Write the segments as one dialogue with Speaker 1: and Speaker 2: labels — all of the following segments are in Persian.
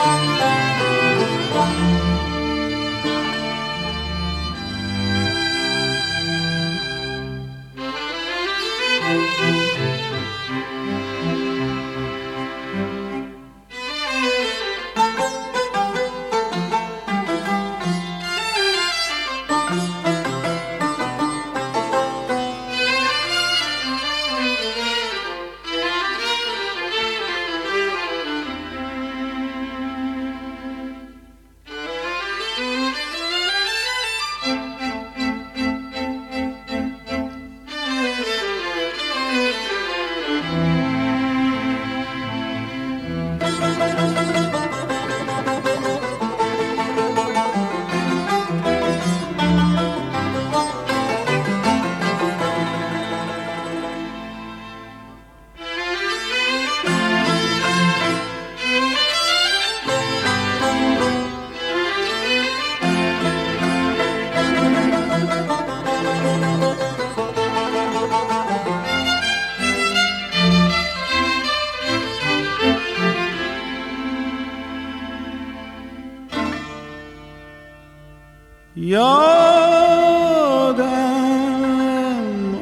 Speaker 1: یادم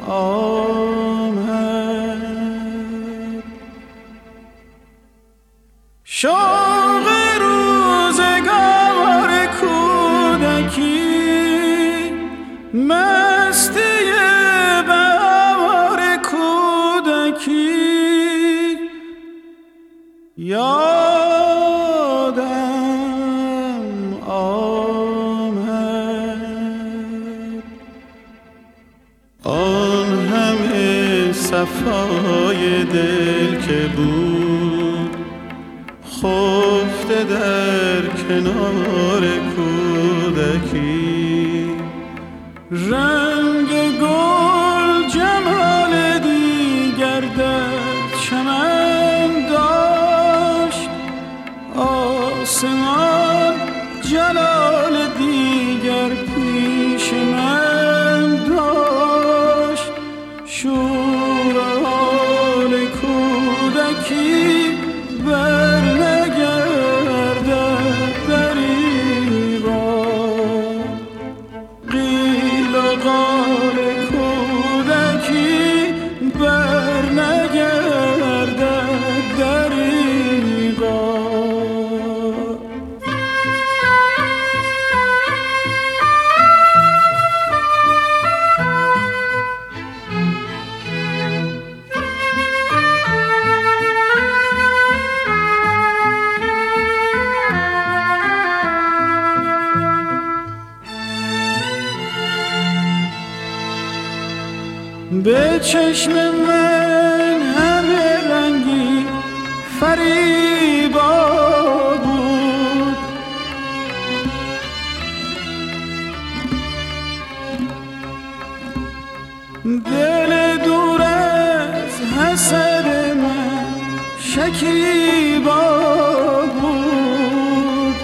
Speaker 1: آمد شوق روزگار کودکی، مستی بهار کودکی. یادم آمد آن همه صفای دل که بود خفته در کنار کودکی. رنگ گل جمال دیگر در چمن داشت، آسمان جلال دیگر پیش من داشت. شور حال کودکی بر نگردد دریغا، قیل و قال کودکی بر نگردد دریغا. به چشم من همه رنگی فریبا بود، دل دور از حسد من شکیبا بود.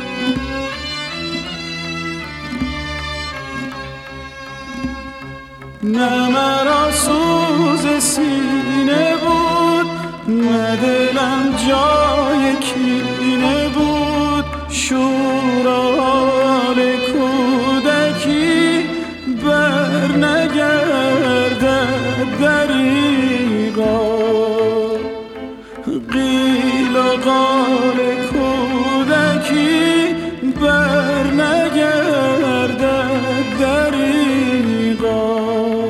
Speaker 1: نه مرا سوز سینه بود، نه دلم جای کینه بود. شور حال کودکی بر نگردد دریغا، قیل و قال کودکی بر نگردد دریغا.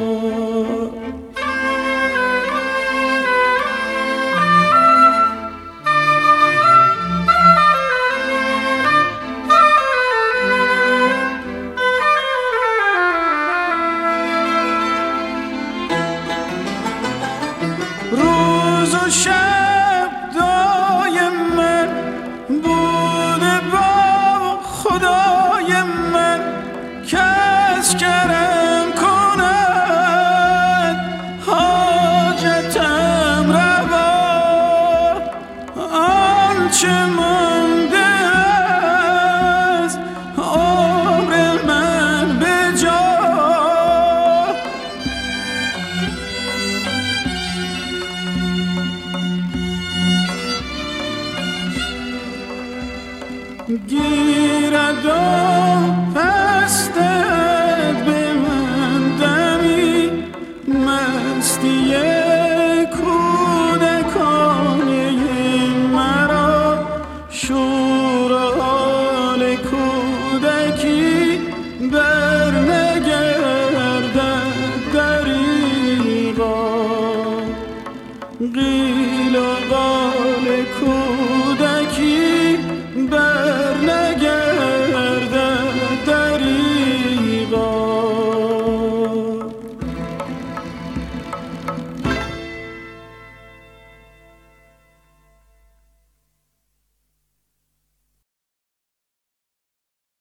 Speaker 1: روز و شب دایم من بوده با خدای من، کس کرم کند حاجتم روا. آنچه مانده از عمر من به جا، گیرد